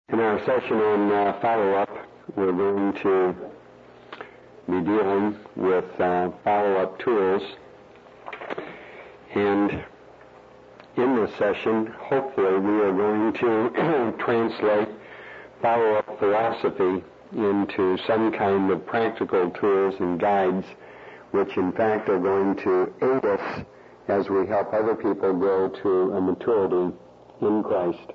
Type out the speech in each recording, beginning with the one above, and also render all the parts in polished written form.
In our session on follow-up, we're going to be dealing with follow-up tools. And in this session, hopefully, we are going to translate follow-up philosophy into some kind of practical tools and guides, which in fact are going to aid us as we help other people grow to a maturity in Christ.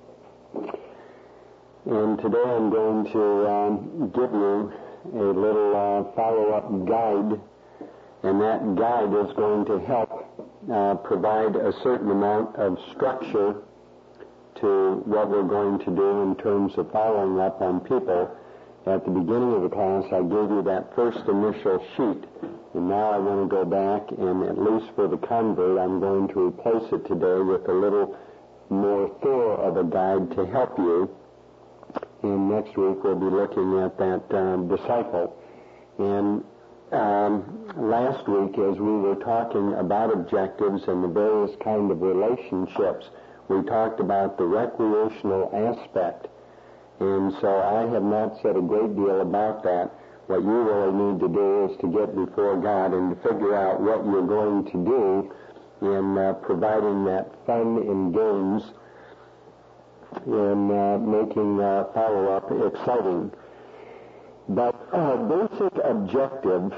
And today I'm going to give you a little follow-up guide, and that guide is going to help provide a certain amount of structure to what we're going to do in terms of following up on people. At the beginning of the class, I gave you that first initial sheet, and now I want to go back, and at least for the convert, I'm going to replace it today with a little more thorough of a guide to help you. And next week we'll be looking at that disciple. And last week, as we were talking about objectives and the various kind of relationships, we talked about the recreational aspect. And so I have not said a great deal about that. What you really need to do is to get before God and to figure out what you're going to do in providing that fun and games in making follow-up exciting. But basic objective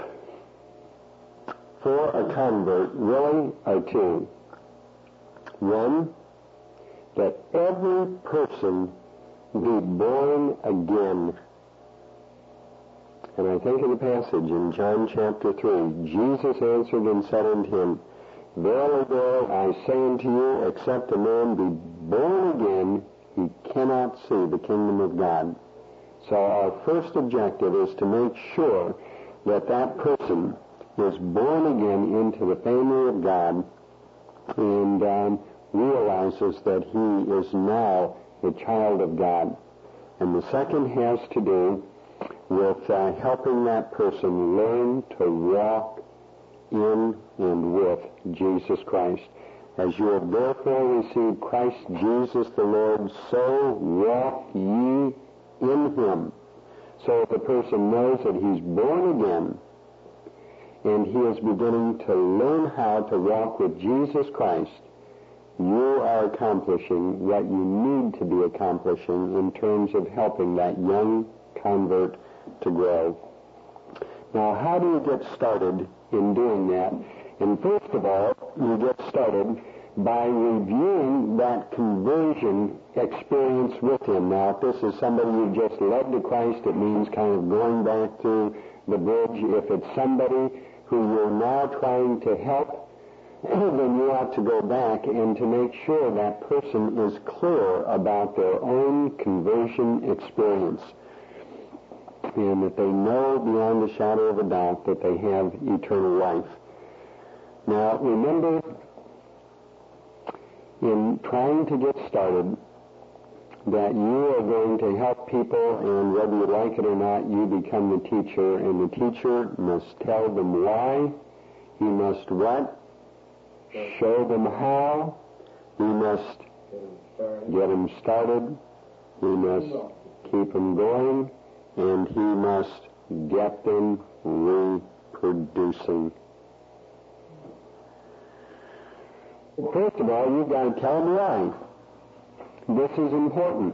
for a convert really are two. One, that every person be born again. And I think of the passage in John chapter 3. Jesus answered and said unto him, Verily, verily, I say unto you, except a man be born again, he cannot see the kingdom of God. So our first objective is to make sure that that person is born again into the family of God and realizes that he is now a child of God. And the second has to do with helping that person learn to walk in and with Jesus Christ. As you have therefore received Christ Jesus the Lord, so walk ye in him. So if the person knows that he's born again and he is beginning to learn how to walk with Jesus Christ, you are accomplishing what you need to be accomplishing in terms of helping that young convert to grow. Now, how do you get started in doing that? And first of all, you get started by reviewing that conversion experience with him. Now, if this is somebody you just led to Christ, it means kind of going back through the bridge. If it's somebody who you're now trying to help, then you ought to go back and to make sure that person is clear about their own conversion experience, and that they know beyond a shadow of a doubt that they have eternal life. Now, remember, in trying to get started, that you are going to help people, and whether you like it or not, you become the teacher, and the teacher must tell them why. He must what? Show them how. He must get them started. He must keep them going, and he must get them reproducing. First of all, you've got to tell them why. This is important.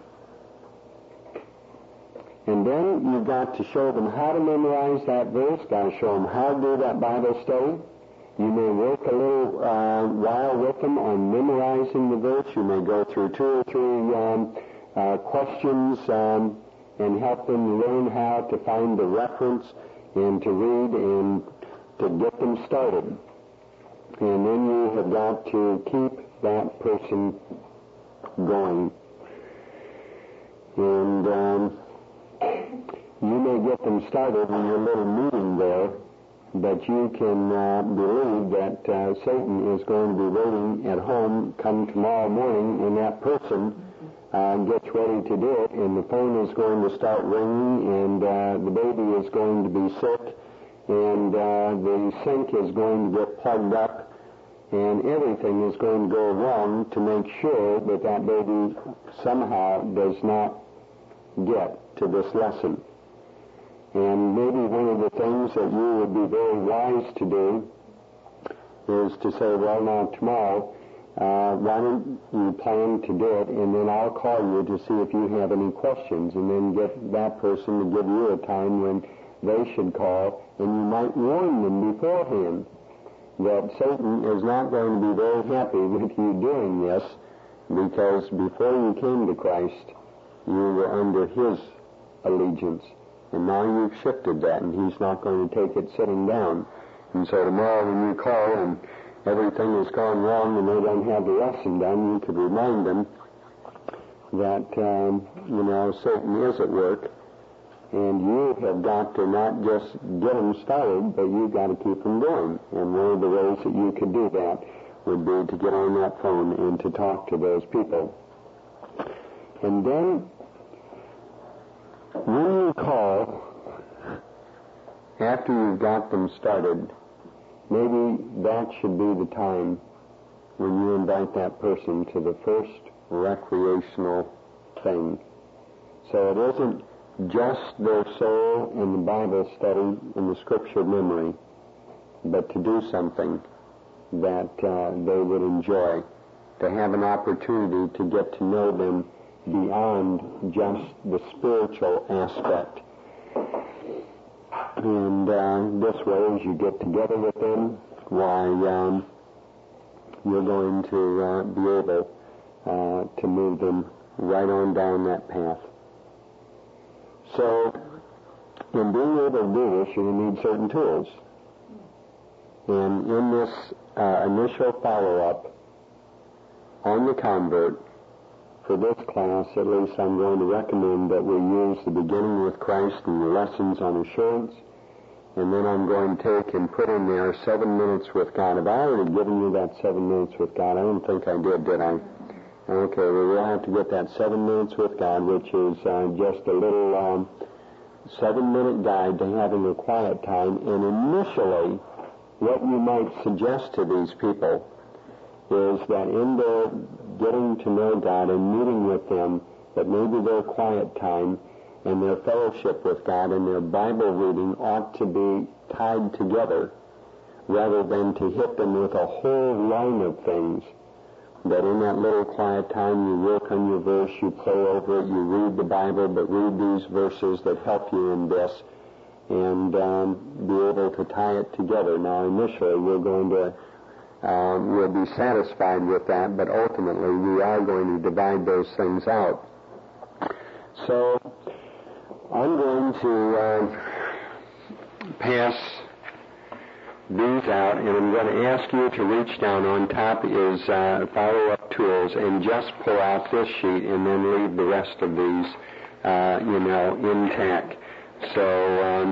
And then you've got to show them how to memorize that verse, got to show them how to do that Bible study. You may work a little while with them on memorizing the verse. You may go through 2 or 3 questions and help them learn how to find the reference and to read and to get them started. And then you have got to keep that person going. And you may get them started in your little meeting there, but you can believe that Satan is going to be waiting at home come tomorrow morning, and that person gets ready to do it, and the phone is going to start ringing, and the baby is going to be sick, and the sink is going to get plugged up, and everything is going to go wrong to make sure that that baby somehow does not get to this lesson. And maybe one of the things that you would be very wise to do is to say, well, now tomorrow, why don't you plan to do it, and then I'll call you to see if you have any questions, and then get that person to give you a time when they should call, and you might warn them beforehand that Satan is not going to be very happy with you doing this, because before you came to Christ, you were under his allegiance, and now you've shifted that, and he's not going to take it sitting down. And so tomorrow when you call and everything has gone wrong and they don't have the lesson done, you could remind them that, Satan is at work, and you have got to not just get them started, but you've got to keep them going. And one of the ways that you could do that would be to get on that phone and to talk to those people. And then, when you call, after you've got them started, maybe that should be the time when you invite that person to the first recreational thing. So it isn't just their soul and the Bible study and the Scripture memory, but to do something that they would enjoy, to have an opportunity to get to know them beyond just the spiritual aspect. And this way, as you get together with them, you're going to be able to move them right on down that path. So, in being able to do this, you need certain tools. And in this initial follow-up on the convert, for this class, at least, I'm going to recommend that we use the beginning with Christ and the lessons on assurance, and then I'm going to take and put in there 7 minutes with God. Have I already given you that 7 minutes with God? I don't think I did I? Okay, well, we'll have to get that 7 minutes with God, which is just a little 7-minute guide to having a quiet time. And initially, what you might suggest to these people is that in their getting to know God and meeting with them, that maybe their quiet time and their fellowship with God and their Bible reading ought to be tied together, rather than to hit them with a whole line of things. That in that little quiet time you work on your verse, you pray over it, you read the Bible, but read these verses that help you in this, and be able to tie it together. Now, initially, we're going to we'll be satisfied with that, but ultimately we are going to divide those things out. So I'm going to pass these out, and I'm going to ask you to reach down. On top is follow-up tools, and just pull out this sheet and then leave the rest of these, intact. So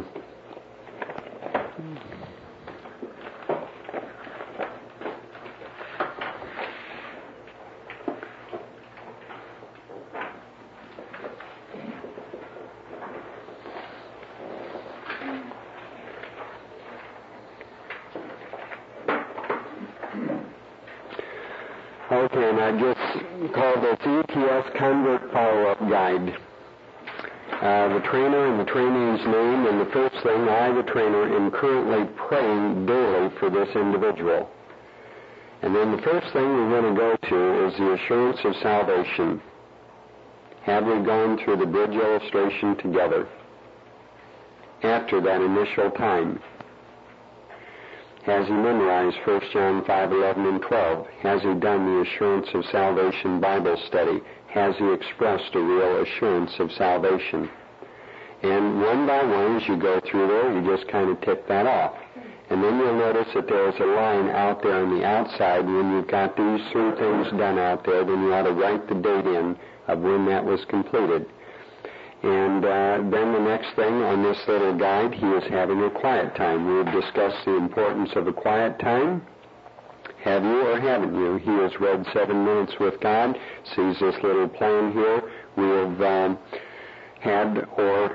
okay, and I just called this ETS Convert Follow-Up Guide. The trainer and the trainee's name, and the first thing, I, the trainer, am currently praying daily for this individual. And then the first thing we're going to go to is the assurance of salvation. Have we gone through the bridge illustration together? After that initial time, has he memorized 1 John 5:11 and 12? Has he done the assurance of salvation Bible study? Has he expressed a real assurance of salvation? And one by one, as you go through there, you just kind of tick that off. And then you'll notice that there's a line out there on the outside. When you've got these three things done out there, then you ought to write the date in of when that was completed. And then the next thing on this little guide, he is having a quiet time. We have discussed the importance of a quiet time. Have you or haven't you? He has read 7 minutes with God, sees this little plan here. We have had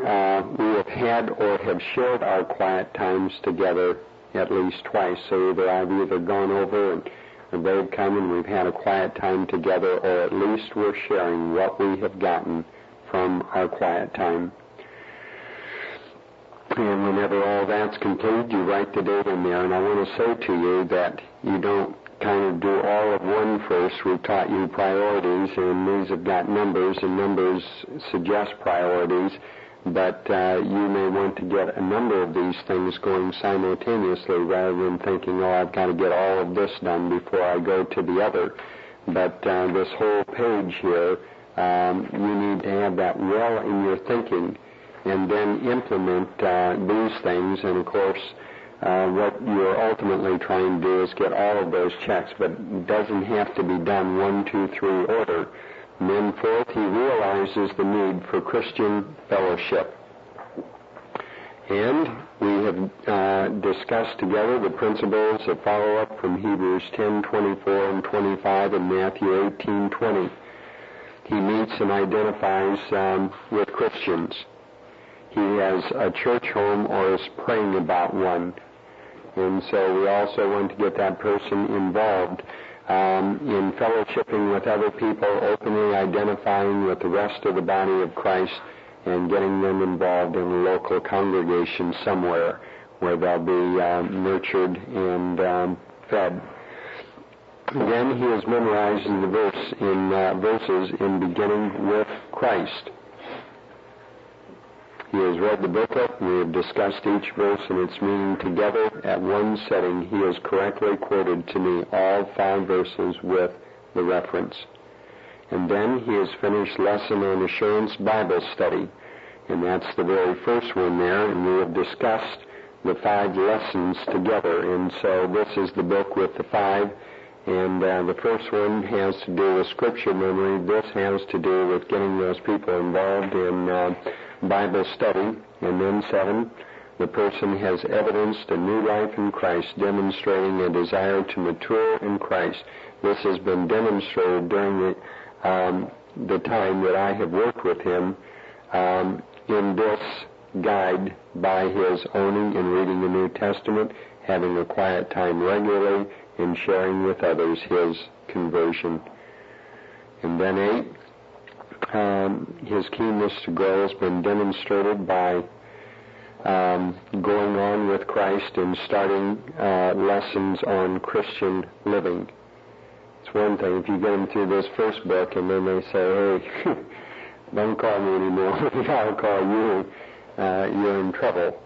or have shared our quiet times together at least twice. So I've either gone over and or they've come and we've had a quiet time together, or at least we're sharing what we have gotten from our quiet time. And whenever all that's complete, you write the date in there. And I want to say to you that you don't kind of do all of one first. We've taught you priorities, and these have got numbers, and numbers suggest priorities. But you may want to get a number of these things going simultaneously rather than thinking, oh, I've got to get all of this done before I go to the other. But this whole page here, you need to have that well in your thinking and then implement these things. And, of course, what you're ultimately trying to do is get all of those checks, but it doesn't have to be done 1, 2, 3 order. And then fourth, he realizes the need for Christian fellowship. And we have discussed together the principles that follow up from Hebrews 10:24 and 25 and Matthew 18:20. He meets and identifies with Christians. He has a church home or is praying about one. And so we also want to get that person involved in fellowshipping with other people, openly identifying with the rest of the body of Christ, and getting them involved in a local congregation somewhere where they'll be nurtured and fed. Then he is memorizing the verses in beginning with Christ. He has read the booklet. We have discussed each verse and its meaning together at one setting. He has correctly quoted to me all 5 verses with the reference. And then he has finished Lesson on Assurance Bible Study. And that's the very first one there. And we have discussed the 5 lessons together. And so this is the book with the 5. And the first one has to do with Scripture memory. This has to do with getting those people involved in Bible study. And then 7, the person has evidenced a new life in Christ, demonstrating a desire to mature in Christ. This has been demonstrated during the time that I have worked with him in this guide by his owning and reading the New Testament, having a quiet time regularly, and sharing with others his conversion. And then 8, his keenness to grow has been demonstrated by going on with Christ and starting lessons on Christian living. It's one thing if you get them through this first book and then they say, hey, don't call me anymore, I'll call you, you're in trouble.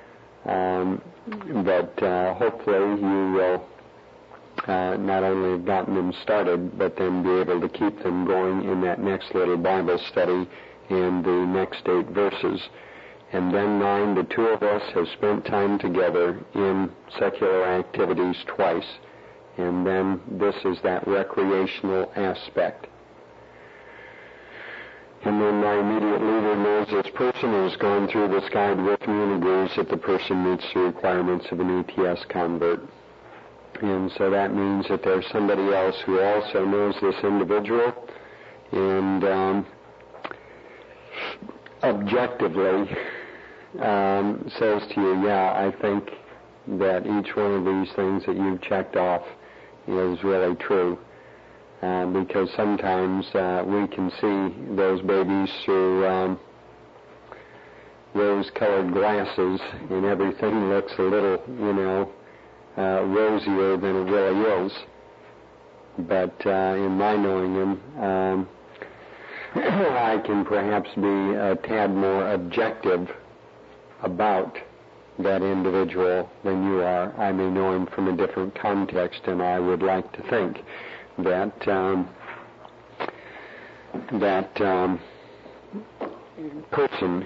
But hopefully you will not only have gotten them started, but then be able to keep them going in that next little Bible study in the next 8 verses. And then 9, the 2 of us have spent time together in secular activities twice. And then this is that recreational aspect. And then my immediate leader knows this person has gone through this guide with me and agrees that the person meets the requirements of an ETS convert. And so that means that there's somebody else who also knows this individual and objectively says to you, yeah, I think that each one of these things that you've checked off is really true. Because sometimes we can see those babies through rose-colored glasses and everything looks a little, rosier than it really is. But in my knowing him, I can perhaps be a tad more objective about that individual than you are. I may know him from a different context, and I would like to think that person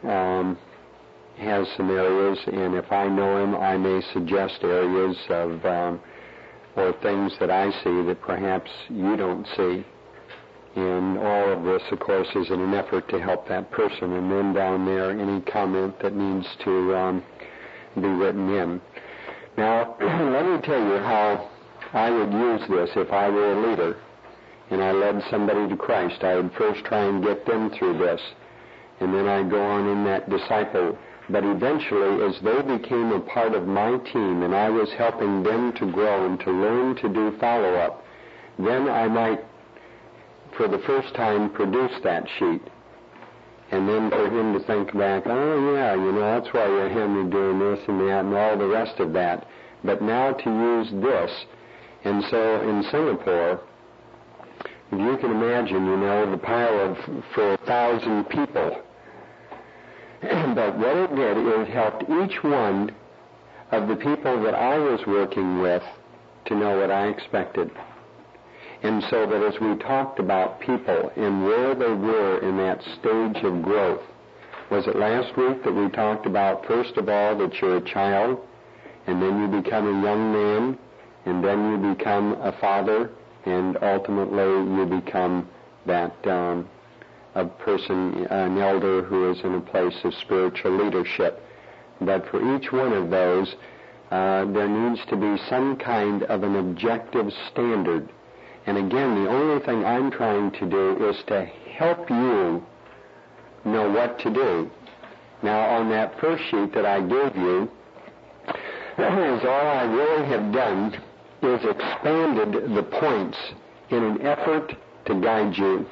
has some areas, and if I know him, I may suggest areas of or things that I see that perhaps you don't see. And all of this, of course, is in an effort to help that person. And then down there, any comment that needs to be written in. Now, let me tell you how I would use this if I were a leader and I led somebody to Christ. I would first try and get them through this. And then I'd go on in that disciple But eventually, as they became a part of my team and I was helping them to grow and to learn to do follow-up, then I might, for the first time, produce that sheet. And then for him to think back, oh yeah, that's why you're Henry doing this and that and all the rest of that. But now to use this. And so in Singapore, if you can imagine, the pile for 1,000 people. But what it did, it helped each one of the people that I was working with to know what I expected. And so that as we talked about people and where they were in that stage of growth, was it last week that we talked about, first of all, that you're a child, and then you become a young man, and then you become a father, and ultimately you become that a person, an elder who is in a place of spiritual leadership. But for each one of those, there needs to be some kind of an objective standard. And again, the only thing I'm trying to do is to help you know what to do. Now, on that first sheet that I gave you, is all I really have done is expanded the points in an effort to guide you.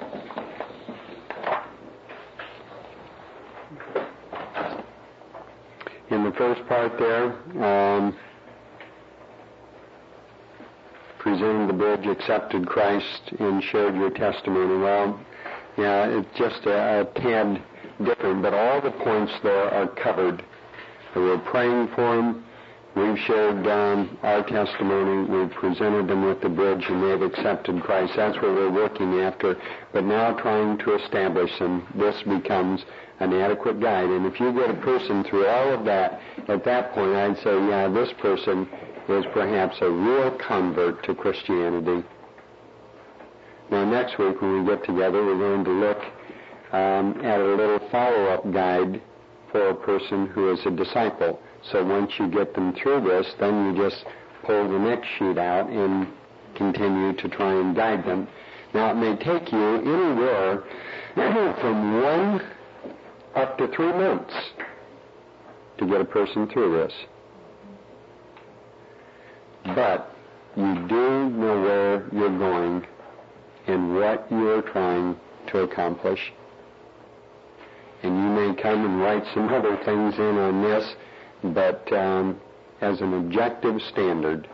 In the first part there, presented the bridge, accepted Christ, and shared your testimony. Well, yeah, it's just a tad different, but all the points there are covered. We're praying for them. We've shared our testimony. We've presented them with the bridge, and they've accepted Christ. That's what we're working after. But now trying to establish them, this becomes an adequate guide. And if you get a person through all of that, at that point I'd say, yeah, this person is perhaps a real convert to Christianity. Now next week when we get together, we're going to look at a little follow-up guide for a person who is a disciple. So once you get them through this, then you just pull the next sheet out and continue to try and guide them. Now it may take you anywhere from 1 up to 3 months to get a person through this. But you do know where you're going and what you're trying to accomplish. And you may come and write some other things in on this, but as an objective standard,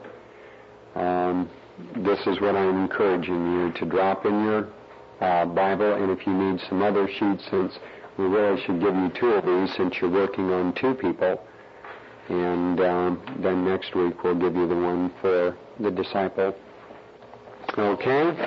this is what I'm encouraging you to drop in your Bible. And if you need some other sheets, since we really should give you 2 of these since you're working on 2 people, and then next week we'll give you the one for the disciple. Okay?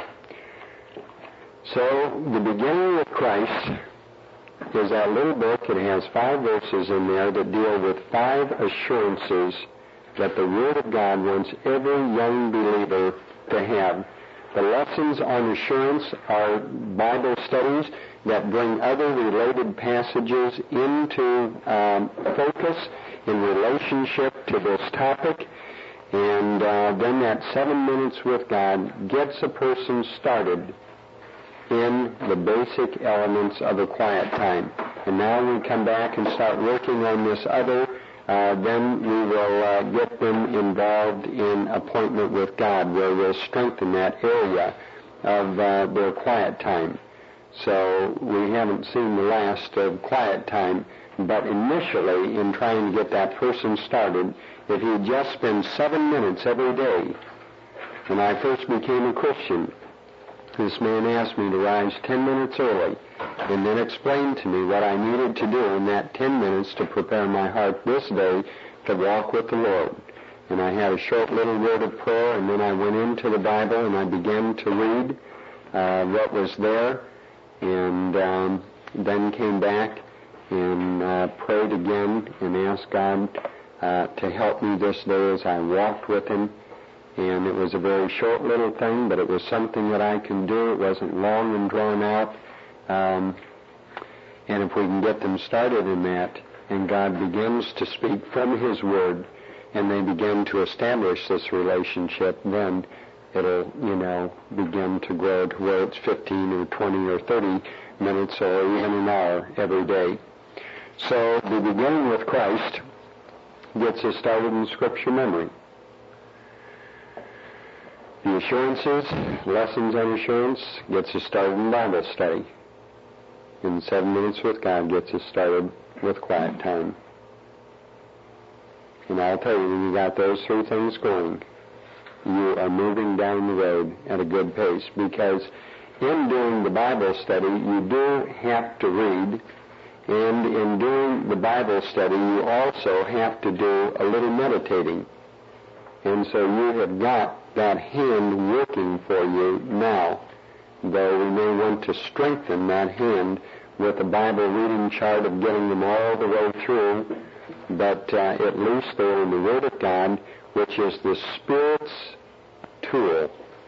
So, the beginning of Christ is that little book. It has 5 verses in there that deal with 5 assurances that the Word of God wants every young believer to have. The lessons on assurance are Bible studies that bring other related passages into focus in relationship to this topic. And then that 7 minutes with God gets a person started in the basic elements of a quiet time. And now we come back and start working on this other, then we will get them involved in appointment with God, where we'll strengthen that area of their quiet time. So we haven't seen the last of quiet time, but initially in trying to get that person started, if he just spends 7 minutes every day. When I first became a Christian, this man asked me to rise 10 minutes early and then explain to me what I needed to do in that 10 minutes to prepare my heart this day to walk with the Lord. And I had a short little word of prayer, and then I went into the Bible and I began to read what was there, and then came back and prayed again and asked God to help me this day as I walked with Him. And it was a very short little thing, but it was something that I can do. It wasn't long and drawn out. And if we can get them started in that, and God begins to speak from His Word, and they begin to establish this relationship, then it'll, begin to grow to where it's 15 or 20 or 30 minutes or even an hour every day. So the beginning with Christ gets us started in Scripture memory. The assurances, lessons on assurance, gets us started in Bible study. And 7 Minutes with God gets us started with quiet time. And I'll tell you, when you got those three things going, you are moving down the road at a good pace, because in doing the Bible study, you do have to read, and in doing the Bible study, you also have to do a little meditating. And so you have got that hand working for you now, though we may want to strengthen that hand with a Bible reading chart of getting them all the way through, but at least they're in the Word of God, which is the Spirit's tool.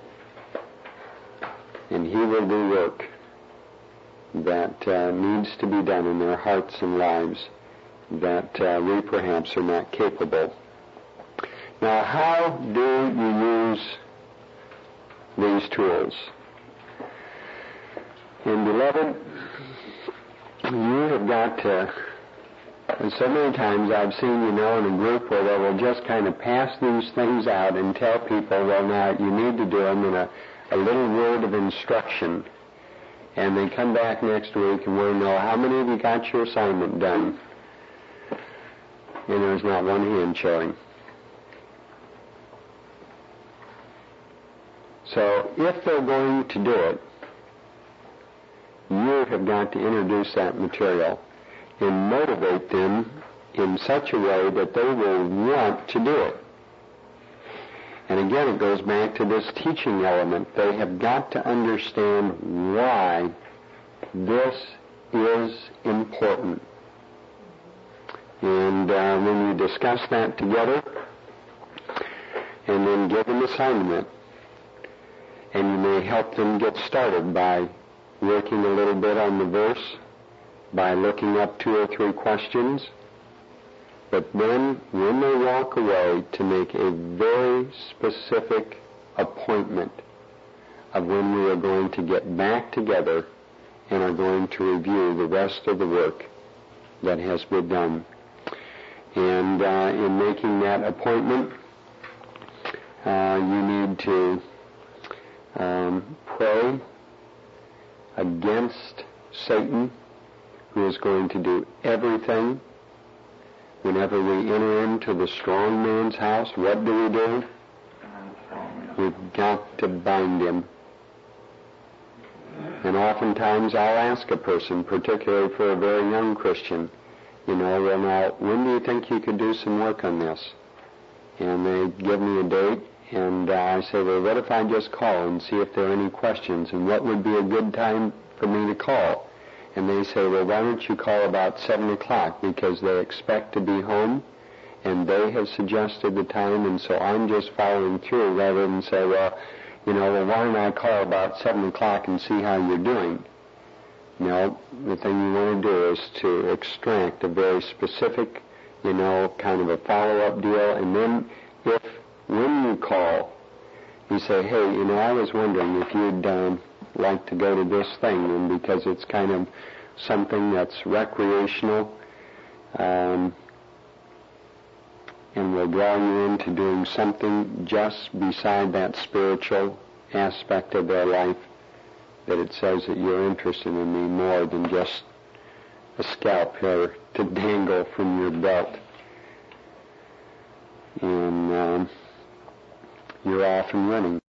And He will do work that needs to be done in their hearts and lives that we perhaps are not capable. Now, how do you use these tools? And beloved, you have got to, and so many times I've seen, in a group where they will just kind of pass these things out and tell people, well, now you need to do them in a little word of instruction. And they come back next week and want to know, how many of you got your assignment done? And there's not one hand showing. So if they're going to do it, you have got to introduce that material and motivate them in such a way that they will want to do it. And again, it goes back to this teaching element. They have got to understand why this is important. And when you discuss that together, and then give them assignment, and you may help them get started by working a little bit on the verse, by looking up 2 or 3 questions. But then, when they walk away, to make a very specific appointment of when we are going to get back together and are going to review the rest of the work that has been done. And in making that appointment, you need to pray against Satan, who is going to do everything. Whenever we enter into the strong man's house, what do? We've got to bind him. And oftentimes I'll ask a person, particularly for a very young Christian, well, now, when do you think you could do some work on this? And they give me a date, and I say, well, what if I just call and see if there are any questions, and what would be a good time for me to call? And they say, well, why don't you call about 7 o'clock, because they expect to be home, and they have suggested the time, and so I'm just following through, rather than say, well, why don't I call about 7 o'clock and see how you're doing? No, the thing you want to do is to extract a very specific, kind of a follow-up deal, and then when you call, you say, hey, I was wondering if you'd like to go to this thing, and because it's kind of something that's recreational, and will draw you into doing something just beside that spiritual aspect of their life, that it says that you're interested in me more than just a scalp hair to dangle from your belt. And you're off and running.